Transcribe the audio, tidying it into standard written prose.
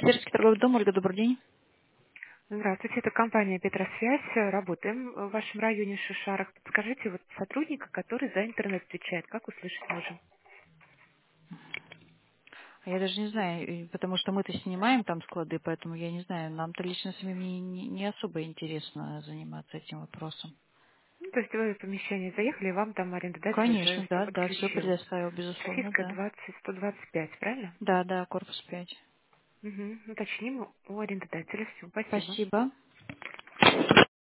Питерский торговый дом, Ольга, добрый день. Здравствуйте, это компания «Петросвязь». Работаем в вашем районе Шишарах. Подскажите, вот сотрудника, который за интернет отвечает, как услышать можем? Я даже не знаю, потому что мы-то снимаем там склады, поэтому я не знаю, нам-то лично самим не особо интересно заниматься этим вопросом. Ну, то есть вы в помещение заехали, и вам там арендодатель уже Конечно, все да, да, все подключил. предоставил, безусловно, Российская да. 20-125, правильно? Да, да, корпус 5. Угу. Уточним у арендодателя. Все, спасибо. Спасибо.